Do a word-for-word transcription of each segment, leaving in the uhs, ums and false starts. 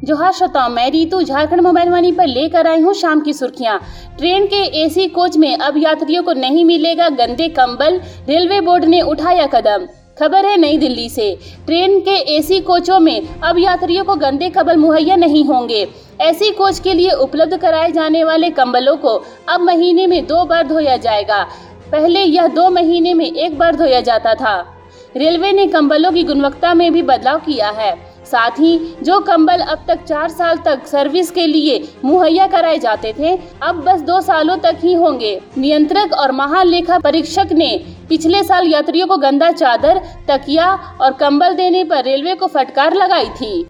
जोहार श्रोताओं, मैं रीतू झारखंड मोबाइल वाणी पर लेकर आई हूँ शाम की सुर्खियाँ। ट्रेन के एसी कोच में अब यात्रियों को नहीं मिलेगा गंदे कंबल, रेलवे बोर्ड ने उठाया कदम। खबर है नई दिल्ली से। ट्रेन के एसी कोचों में अब यात्रियों को गंदे कंबल मुहैया नहीं होंगे। एसी कोच के लिए उपलब्ध कराए जाने वाले कंबलों को अब महीने में दो बार धोया जाएगा। पहले यह दो महीने में एक बार धोया जाता था। रेलवे ने कंबलों की गुणवत्ता में भी बदलाव किया है। साथ ही जो कंबल अब तक चार साल तक सर्विस के लिए मुहैया कराए जाते थे, अब बस दो सालों तक ही होंगे। नियंत्रक और महालेखा परीक्षक ने पिछले साल यात्रियों को गंदा चादर, तकिया और कंबल देने पर रेलवे को फटकार लगाई थी।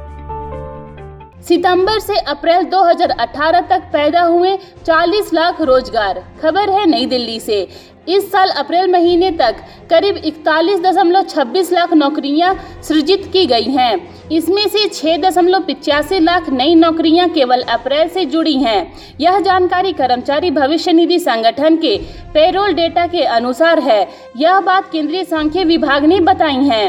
सितंबर से अप्रैल दो हज़ार अठारह तक पैदा हुए चालीस लाख रोजगार। खबर है नई दिल्ली से। इस साल अप्रैल महीने तक करीब इकतालीस दशमलव छब्बीस लाख नौकरियां सृजित की गई हैं। इसमें से छह दशमलव पिचासी लाख नई नौकरियां केवल अप्रैल से जुड़ी हैं। यह जानकारी कर्मचारी भविष्य निधि संगठन के पेरोल डेटा के अनुसार है। यह बात केंद्रीय सांख्यिकी विभाग ने बताई है।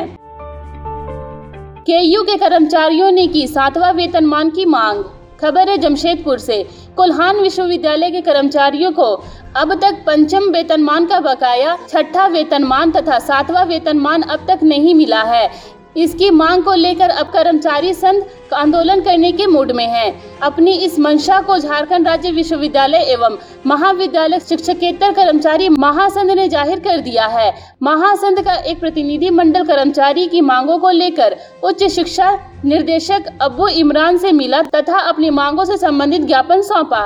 केयू के कर्मचारियों ने की सातवां वेतनमान की मांग। खबर है जमशेदपुर से। कोल्हान विश्वविद्यालय के कर्मचारियों को अब तक पंचम वेतनमान का बकाया, छठा वेतनमान तथा सातवां वेतनमान अब तक नहीं मिला है। इसकी मांग को लेकर अब कर्मचारी संघ आंदोलन करने के मूड में है। अपनी इस मंशा को झारखंड राज्य विश्वविद्यालय एवं महाविद्यालय शिक्षकेतर कर्मचारी महासंघ ने जाहिर कर दिया है। महासंघ का एक प्रतिनिधि मंडल कर्मचारी की मांगों को लेकर उच्च शिक्षा निर्देशक अब्बू इमरान से मिला तथा अपनी मांगों से संबंधित ज्ञापन सौंपा।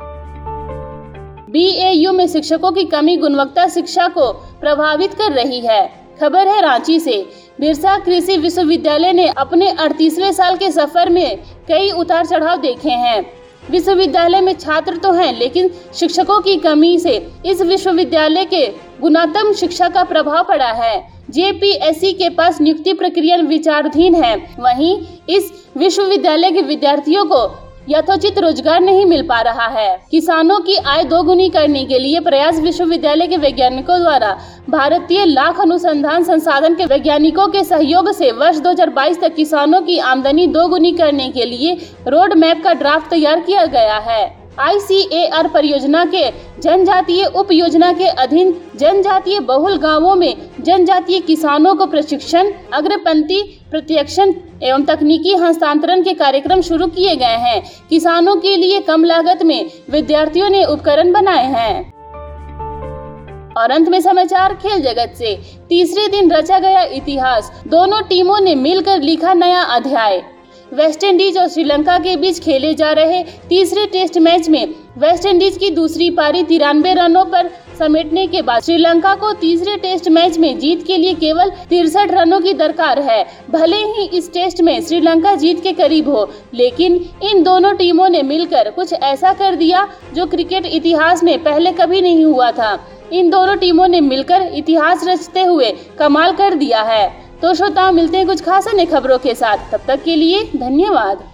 बी ए यू में शिक्षकों की कमी गुणवत्ता शिक्षा को प्रभावित कर रही है। खबर है रांची से। बिरसा कृषि विश्वविद्यालय ने अपने अड़तीसवें साल के सफर में कई उतार चढ़ाव देखे हैं। विश्वविद्यालय में छात्र तो हैं, लेकिन शिक्षकों की कमी से इस विश्वविद्यालय के गुणात्मक शिक्षा का प्रभाव पड़ा है। जे पी एस सी के पास नियुक्ति प्रक्रिया विचाराधीन है। वहीं इस विश्वविद्यालय के विद्यार्थियों को यथोचित रोजगार नहीं मिल पा रहा है। किसानों की आय दोगुनी करने के लिए प्रयास विश्वविद्यालय के वैज्ञानिकों द्वारा भारतीय लाख अनुसंधान संसाधन के वैज्ञानिकों के सहयोग से वर्ष दो हज़ार बाईस तक किसानों की आमदनी दोगुनी करने के लिए रोड मैप का ड्राफ्ट तैयार किया गया है। आई सी ए आर परियोजना के जनजातीय उप योजना के अधीन जनजातीय बहुल गांवों में जनजातीय किसानों को प्रशिक्षण, अग्रपंक्ति प्रशिक्षण एवं तकनीकी हस्तांतरण के कार्यक्रम शुरू किए गए हैं। किसानों के लिए कम लागत में विद्यार्थियों ने उपकरण बनाए हैं। और अंत में समाचार खेल जगत से। तीसरे दिन रचा गया इतिहास, दोनों टीमों ने मिलकर लिखा नया अध्याय। वेस्टइंडीज और श्रीलंका के बीच खेले जा रहे तीसरे टेस्ट मैच में वेस्टइंडीज की दूसरी पारी तिरानवे रनों पर समेटने के बाद श्रीलंका को तीसरे टेस्ट मैच में जीत के लिए केवल तिरसठ रनों की दरकार है। भले ही इस टेस्ट में श्रीलंका जीत के करीब हो, लेकिन इन दोनों टीमों ने मिलकर कुछ ऐसा कर दिया जो क्रिकेट इतिहास में पहले कभी नहीं हुआ था। इन दोनों टीमों ने मिलकर इतिहास रचते हुए कमाल कर दिया है। तो श्रोताओं, मिलते हैं कुछ खास अन्य खबरों के साथ। तब तक के लिए धन्यवाद।